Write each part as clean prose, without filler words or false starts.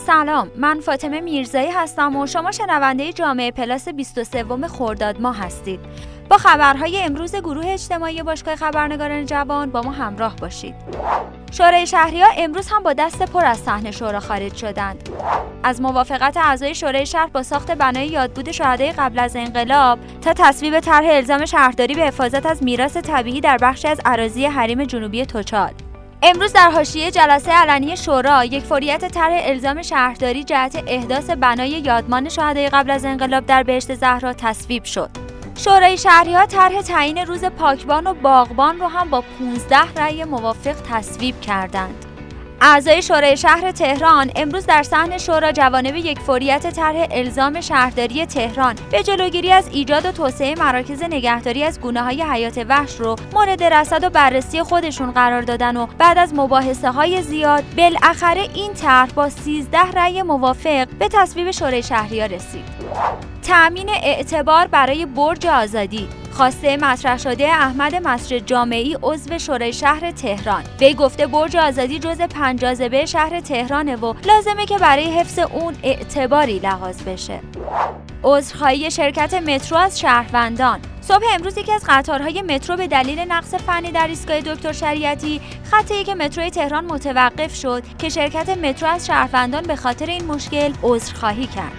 سلام، من فاطمه میرزایی هستم و شما شنونده جامعه پلاس 23 خرداد ماه هستید. با خبرهای امروز گروه اجتماعی باشگاه خبرنگاران جوان با ما همراه باشید. شورای شهری‌ها امروز هم با دست پر از صحنه شورا خارج شدند. از موافقت اعضای شورای شهر با ساخت بنای یادبود شهدای قبل از انقلاب تا تصویب طرح الزام شهرداری به حفاظت از میراث طبیعی در بخشی از اراضی حریم جنوبی توچال. امروز در حاشیه جلسه علنی شورا یک فوریت طرح الزام شهرداری جهت احداث بنای یادمان شهدای قبل از انقلاب در بهشت زهرا تصویب شد. شورای شهری‌ها طرح تعیین روز پاکبان و باغبان رو هم با 15 رأی موافق تصویب کردند. اعضای شورای شهر تهران امروز در صحن شورا جوانب یک فوریت طرح الزام شهرداری تهران به جلوگیری از ایجاد و توسعه مراکز نگهداری از گونه‌های حیات وحش رو مورد رصد و بررسی خودشون قرار دادن و بعد از مباحثه‌های زیاد بالاخره این طرح با 13 رأی موافق به تصویب شورای شهری‌ها رسید. تأمین اعتبار برای برج آزادی، خواسته مطرح شده احمد مسجد جامعی عضو شورای شهر تهران. وی گفته برج آزادی جزء 5 جاذبه شهر تهرانه و لازمه که برای حفظ اون اعتباری لحاظ بشه. عذرخواهی شرکت مترو از شهروندان. صبح امروز یکی از قطارهای مترو به دلیل نقص فنی در ایستگاه دکتر شریعتی خط یک متروی تهران متوقف شد که شرکت مترو از شهروندان به خاطر این مشکل عذرخواهی کرد.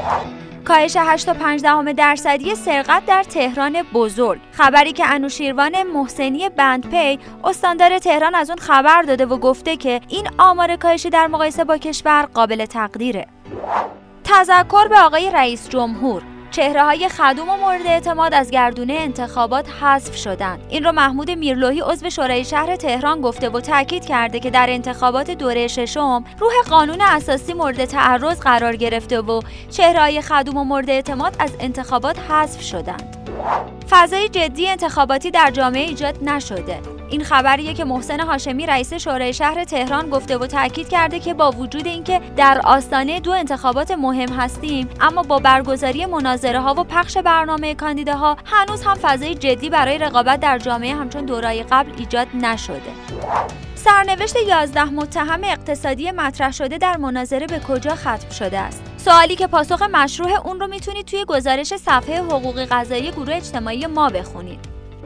کاهش 8.5% سرقت در تهران بزرگ. خبری که انوشیروان محسنی بندپی استاندار تهران از اون خبر داده و گفته که این آمار کاهشی در مقایسه با کشور قابل تقدیره. تذکر به آقای رئیس جمهور. چهره‌های خدوم و مورد اعتماد از گردونه انتخابات حذف شدند. این رو محمود میرلوحی عضو شورای شهر تهران گفته و تاکید کرده که در انتخابات دوره ششم روح قانون اساسی مورد تعرض قرار گرفته و چهره‌های خدوم و مورد اعتماد از انتخابات حذف شدند. فضای جدی انتخاباتی در جامعه ایجاد نشده. این خبریه که محسن هاشمی رئیس شورای شهر تهران گفته و تاکید کرده که با وجود اینکه در آستانه 2 انتخابات مهم هستیم، اما با برگزاری مناظره‌ها و پخش برنامه کاندیداها هنوز هم فضای جدی برای رقابت در جامعه همچون دوره‌های قبل ایجاد نشده. سرنوشت 11 متهم اقتصادی مطرح شده در مناظره به کجا ختم شده است؟ سوالی که پاسخ مشروع اون رو میتونید توی گزارش صفحه حقوق قضایی گروه اجتماعی ما بخونید.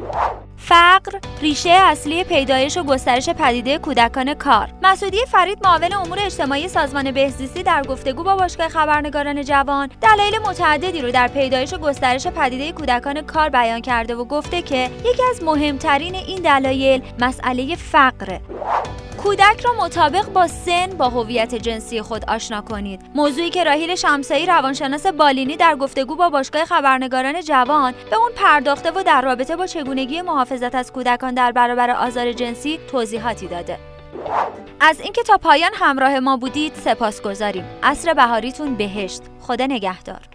فقر ریشه اصلی پیدایش و گسترش پدیده کودکان کار. مسعودی فرید معاون امور اجتماعی سازمان بهزیستی در گفتگو با باشگاه خبرنگاران جوان دلایل متعددی رو در پیدایش و گسترش پدیده کودکان کار بیان کرده و گفته که یکی از مهمترین این دلایل مسئله فقره. کودک را مطابق با سن با هویت جنسی خود آشنا کنید. موضوعی که راحیل شمسایی روانشناس بالینی در گفتگو با باشگاه خبرنگاران جوان به اون پرداخته و در رابطه با چگونگی محافظت از کودکان در برابر آزار جنسی توضیحاتی داده. از اینکه تا پایان همراه ما بودید سپاسگزاریم. عصر بهاریتون بهشت. خدا نگهدار.